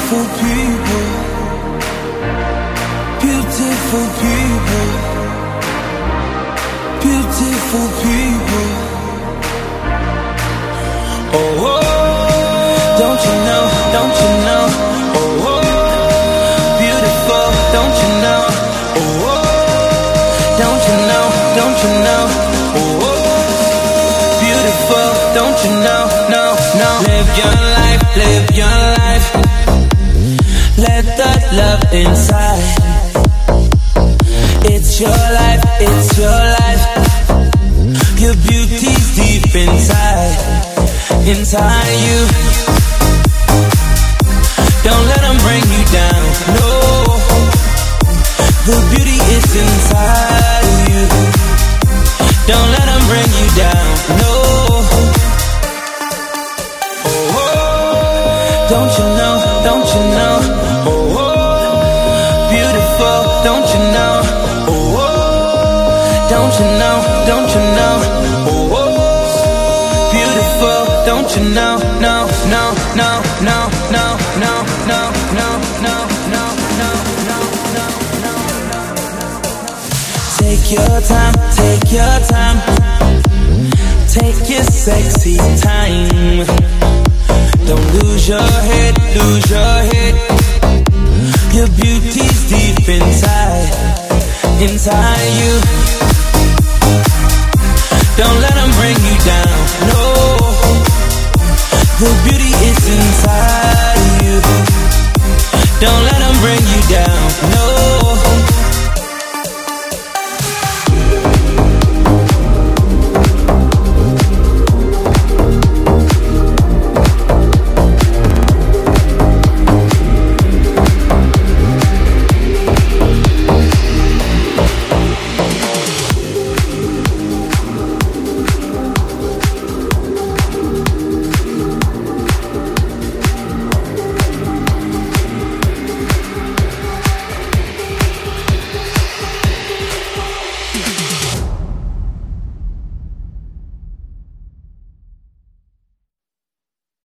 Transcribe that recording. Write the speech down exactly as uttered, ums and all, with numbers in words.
Beautiful people, beautiful people, beautiful people. Oh, oh, don't you know, don't you know? Oh, oh, beautiful, don't you know? Oh, oh, don't you know, don't you know? Oh, oh, beautiful, don't you know? No, no. Live your life, live your life. Let that love inside. It's your life, it's your life. Your beauty's deep inside, inside you. Don't let them bring you down, no. The beauty is inside you. Don't let them bring you down, no. Oh, oh. Don't you know, don't you know? Oh, oh. Beautiful, don't you know? Oh, oh. Don't you know, don't you know? Oh, oh. Beautiful, don't you know? No, no, no, no, no, no, no, no, no, no, no, no, no, no, no. Take your time, take your time. Take your sexy time. Don't lose your head, lose your head. Your beauty's deep inside, inside you. Don't let them bring you down, no. The beauty is inside you. Don't let them